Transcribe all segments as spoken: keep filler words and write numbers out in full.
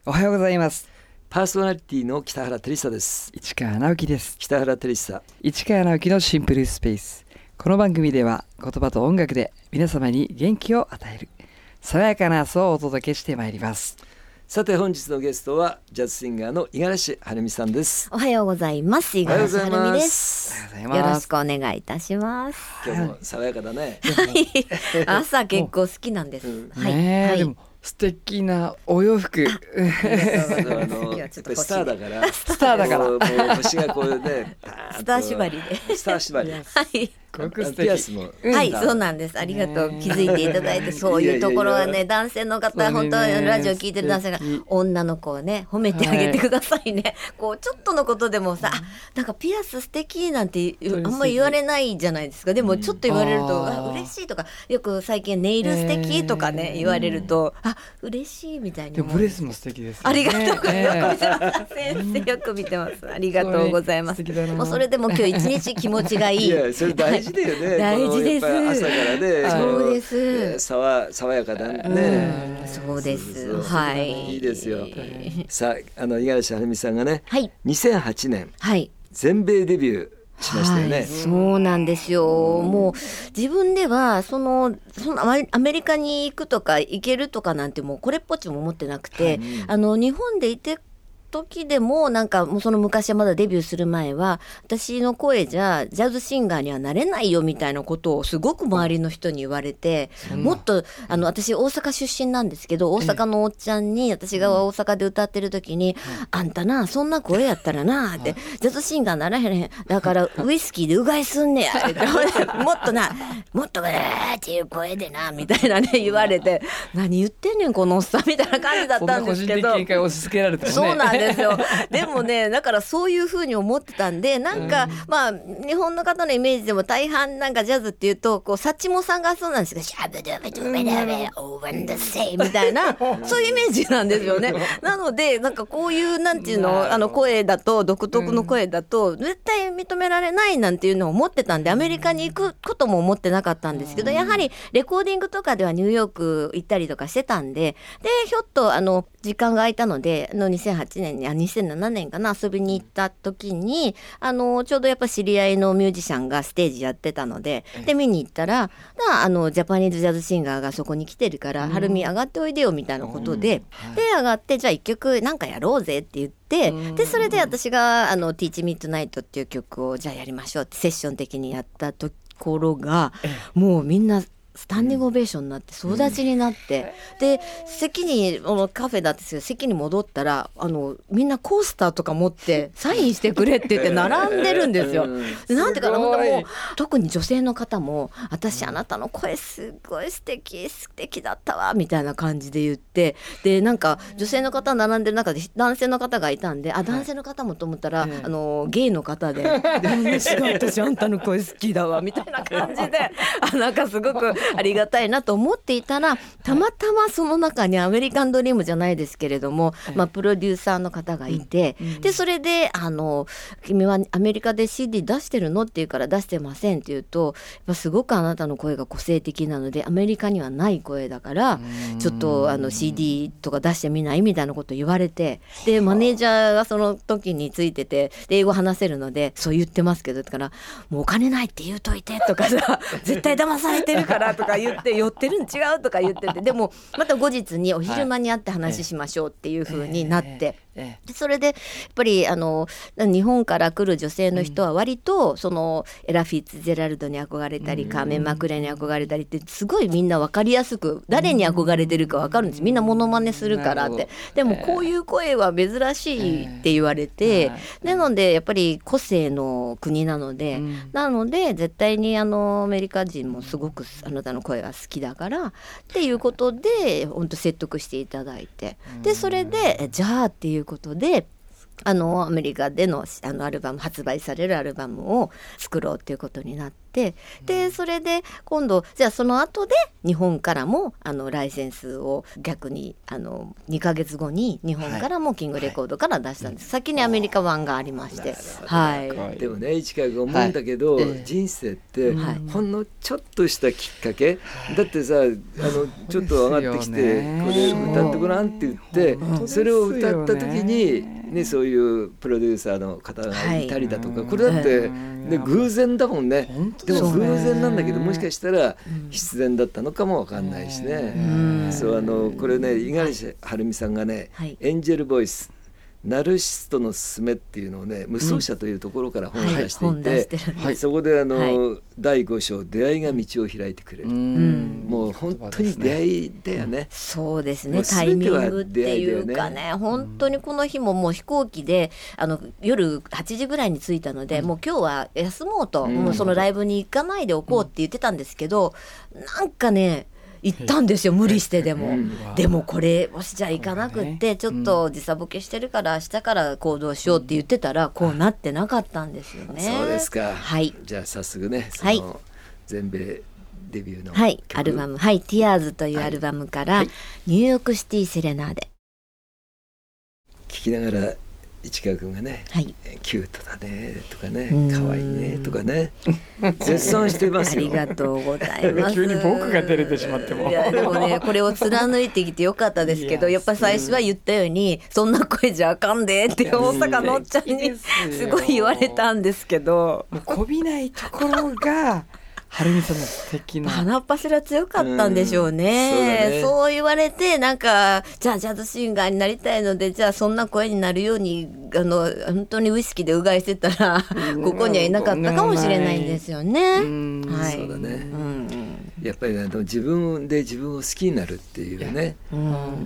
おはようございます。 パーソナリティの北原照久です。 市川直樹です。 北原照久、 市川直樹のシンプルスペース。この番組では言葉と音楽で皆様に元気を与える爽やかな朝をお届けしてまいります。 さて本日のゲストはジャズシンガーの五十嵐晴美さんです。 おはようございます。五十嵐晴美です。 おはようございます。 よろしくお願いいたします。 今日も爽やかだね。 朝結構好きなんです。 うんはい、 ねえ、 はい、 でも素敵なお洋服。 あのやっぱりスターだからスターだからもうもう星がこうねスター縛りでスター縛りはいすごく素敵。 ピアスも、 うんはい、そうなんです。ありがとう。気づいていただいて、そういうところはね、男性の方、 そうね本当はラジオ聞いてる男性が素敵女の子をね、褒めてあげてくださいね。こうちょっとのことでもさ、あなんかピアス素敵なんてあんまり言われないじゃないですか。でもちょっと言われると、 うんあーあ嬉しいとか、よく最近ネイル素敵とかね、言われると、あ嬉しいみたいにでも思う。 ブレスも素敵ですよね。 ありがとうございます。 ね先生よく見てます。ありがとうございます。 そうね素敵だなもうそれでも今日一日気持ちがいい。 いやそれ大事だよね。 大事です。 このやっぱり朝からね、 そうでこうす。 爽爽やかだね。 うんそうです。 そうそうはい。 いいですよ。さあ、あの五十嵐晴美さんがね、 はい。 にせんはちねんはい。 全米デビューしましたよね。 はいそうなんですよ。もう自分ではそのそのアメアメリカに行くとか行けるとかなんてもうこれっぽっちも思ってなくて、あの日本でいて時でもなんかもうその昔はまだデビューする前は私の声じゃジャズシンガーにはなれないよみたいなことをすごく周りの人に言われて、もっとあの私大阪出身なんですけど、大阪のおっちゃんに私が大阪で歌ってる時に、あんたなそんな声やったらなってジャズシンガーならへん、だからウイスキーでうがいすんねやってもっとなもっとえーっていう声でなみたいなね言われて、何言ってんねんこのおっさんみたいな感じだったんですけど、 そんな個人的見解を押し付けられてもね。 そうなんですよ。でもね、だからそういう風に思ってたんで、なんか、うん、まあ日本の方のイメージでも大半なんかジャズっていうとこうサッチモさんがそうなんですけど、シャブドゥブドゥブドゥブオーバンダセイみたいなそういうイメージなんですよね。なのでなんかこういうなんていうのあの声だと独特の声だと絶対認められないなんていうのを思ってたんで、アメリカに行くことも思ってなかったんですけど、やはりレコーディングとかではニューヨーク行ったりとかしてたんで、でひょっとあの時間が空いたのであのにせんはちねんにあにせんななねんかな遊びに行った時にあのちょうどやっぱ知り合いのミュージシャンがステージやってたので、で見に行ったらあのジャパニーズジャズシンガーがそこに来てるからはるみ上がっておいでよみたいなことで、で上がってじゃあ一曲なんかやろうぜって言って、でそれで私があの Teach Me Tonight っていう曲をじゃあやりましょうってセッション的にやったところがもうみんなスタンディングオベーションになって総立ちになって、うん、で席にカフェだったんですけど席に戻ったらあのみんなコースターとか持ってサインしてくれって言って並んでるんですよ。でなんていうかな、もう特に女性の方も私あなたの声すごい素敵素敵だったわみたいな感じで言って、でなんか女性の方並んでる中で男性の方がいたんで、あ男性の方もと思ったら、はい、あのゲイの方で私あんたの声好きだわみたいな感じであなんかすごくありがたいなと思っていたら、たまたまその中にアメリカンドリームじゃないですけれども、まあ、プロデューサーの方がいて、でそれであの君はアメリカで シーディー 出してるのって言うから出してませんって言うと、やっぱすごくあなたの声が個性的なのでアメリカにはない声だからちょっとあの シーディー とか出してみないみたいなこと言われて、でマネージャーがその時についててで英語話せるのでそう言ってますけど、だからもうお金ないって言うといてとかさ絶対騙されてるからとか言って寄ってるん違うとか言ってて、でもまた後日にお昼間に会って話しましょうっていう風になって、でそれでやっぱりあの日本から来る女性の人は割とそのエラ・フィッツジェラルドに憧れたりカーメン・マクレーに憧れたりってすごいみんな分かりやすく誰に憧れてるか分かるんです。みんなモノマネするからって。でもこういう声は珍しいって言われて、なのでやっぱり個性の国なので、なので絶対にあのアメリカ人もすごくあなたの声が好きだからっていうことで本当説得していただいて、でそれでじゃあっていうことであのアメリカでの、あのアルバム発売されるアルバムを作ろうっていうことになって、 て、でそれで今度じゃあその後で日本からもあのライセンスを逆にあのにかげつごに日本からもキングレコードから出したんです、はい、先にアメリカ版がありまして、はい、 でもね市川君思うんだけど、はい、人生ってほんのちょっとしたきっかけ、はい、だってさあのちょっと上がってきて、ね、これ歌ってごらんって言ってそれを歌った時に、ね、そういうプロデューサーの方がいたりだとか、はい、これだって、ね、偶然だもんね。でも偶然なんだけどもしかしたら必然だったのかもわかんないしね。そうあのこれね五十嵐晴美さんがね、はい、エンジェルボイスナルシストのすすめっていうのをね無双社というところから本を出していて、うんはい、そこであの、はい、だいご章出会いが道を開いてくれる、うん、もう本当に出会いだよね。 そうですね、タイミングっていうかね、本当にこの日ももう飛行機であの夜はちじぐらいに着いたので、うん、もう今日は休もうと、うん、もうそのライブに行かないでおこうって言ってたんですけど、うん、なんかね行ったんですよ、無理してでも、うん、でもこれもしじゃあ行かなくって、ちょっと時差ボケしてるから明日から行動しようって言ってたらこうなってなかったんですよね。 そうですか、 はい、 じゃあ早速ねその全米デビューの、 はい、アルバム、はい、Tears というアルバムから、はい、ニューヨークシティセレナーデ聞きながら市川君がね、はい、キュートだねとかね可愛いねとかね絶賛してますよ。 ありがとうございます。 急に僕が照れてしまっても。 いやでもねこれを貫いてきてよかったですけど、やっぱ最初は言ったようにそんな声じゃあかんでって大阪のおっちゃんにすごい言われたんですけど、 もうこびないところがはるみさんの素敵な鼻っ柱強かったんでしょうね、うん そうだね、そう言われてなんかじゃあジャズシンガーになりたいのでじゃあそんな声になるようにあの本当にウイスキーでうがいしてたらここにはいなかったかもしれないんですよね、はい、 そうだね、うん、やっぱりあの自分で自分を好きになるっていうね、うん、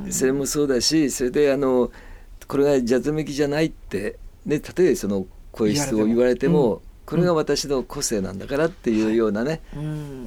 それもそうだし、それであのこれがジャズメキじゃないって、ね、例えばその声質を言われてもこれが私の個性なんだからっていうようなね、うん、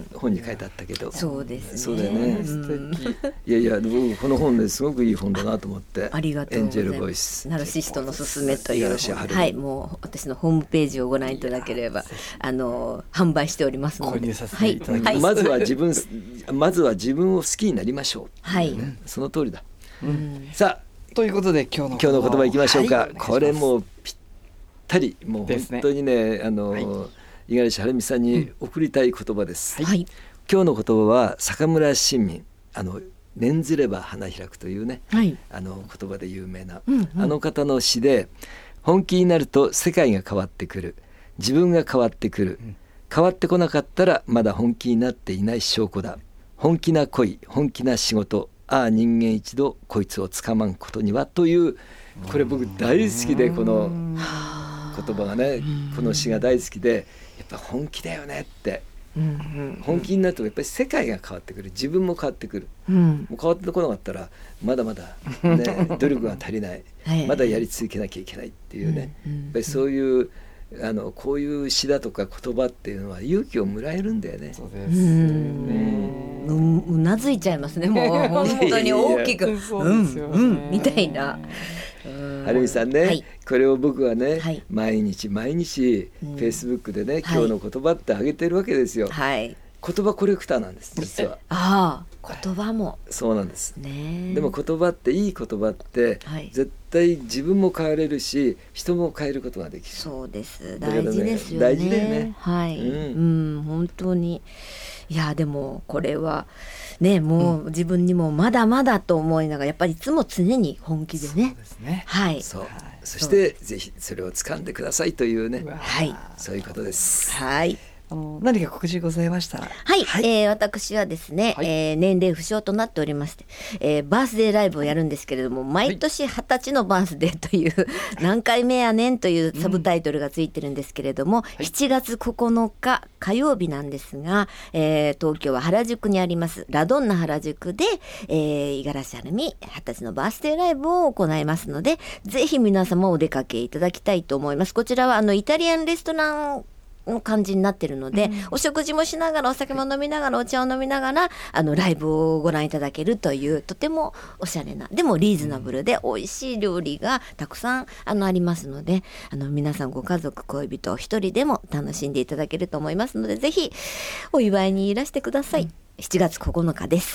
本に書いてあったけど、 そうですね、 そうだよね、素敵。いやいや僕この本ですごくいい本だなと思って、 ありがとうございます。エンジェルボイスナルシストのすすめという本、はい、もう私のホームページをご覧いただければあの販売しておりますので、 購入させていただきます、はい、 まずは自分まずは自分を好きになりましょう、 はい、 ね、その通りだ、うん、さあということで今日の今日の言葉いきましょうか、はい、これもぴったりもう本当に ね, ねあの、はい、五十嵐晴美さんに送りたい言葉です、はい、今日の言葉は坂村新民、あの念ずれば花開くというね、はい、あの言葉で有名な、うんうん、あの方の詩で、本気になると世界が変わってくる、自分が変わってくる、うん、変わってこなかったらまだ本気になっていない証拠だ、本気な恋本気な仕事、ああ人間一度こいつをつかまんことにはという、これ僕大好きで、この言葉がね、この詩が大好きで、やっぱ本気だよねって、うんうん、本気になるとやっぱり世界が変わってくる、自分も変わってくる、うん、もう変わってこなかったらまだまだ、ね、努力が足りないまだやり続けなきゃいけないっていうね、やっぱりそういうあのこういう詩だとか言葉っていうのは勇気をもらえるんだよね。 そうですね、 うん、うなずいちゃいますね、もう本当に大きくうんうんみたいな。 はるみさんね、はい、これを僕はね、はい、毎日毎日フェイスブックでね、うん、今日の言葉ってあげてるわけですよ、はい、言葉コレクターなんです実は。 ああ、言葉もそうなんです、ね、でも言葉っていい言葉って、はい、絶対自分も変えれるし人も変えることができる。 そうです、大事ですよね。 大事だよね、 はい、うん、うん、本当に。いやでもこれはね、もう自分にもまだまだと思いながら、やっぱりいつも常に本気でね、そうですね、はい、 そう、そしてぜひそれを掴んでくださいというね、はい、そういうことです。 はい、 あの何か告知ございましたら。 はい、はい、えー、私はですね、はい、えー、年齢不詳となっておりまして、えー、バースデーライブをやるんですけれども、毎年はたちのバースデーという、はい、何回目やねんというサブタイトルがついてるんですけれども、うん、しちがつここのか火曜日なんですが、えー、東京は原宿にありますラドンナ原宿で、えー、五十嵐晴美はたちのバースデーライブを行いますので、ぜひ皆様お出かけいただきたいと思います。こちらはあのイタリアンレストランの感じになってるので、うん、お食事もしながらお酒も飲みながらお茶を飲みながらあのライブをご覧いただけるというとてもおしゃれなでもリーズナブルで美味しい料理がたくさんあのありますので、あの皆さんご家族恋人お一人でも楽しんでいただけると思いますので、ぜひお祝いにいらしてください、うん、しちがつここのかです。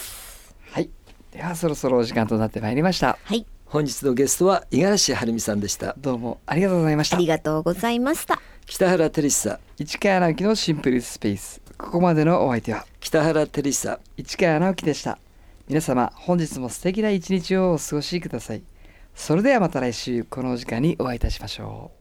はい、ではそろそろお時間となってまいりました。 はい、 本日のゲストは五十嵐晴美さんでした。 どうもありがとうございました。 ありがとうございました。 北原照久、 市川直樹のシンプルスペース、ここまでのお相手は北原照久、 市川直樹でした。皆様本日も素敵な一日をお過ごしください。それではまた来週この時間にお会いいたしましょう。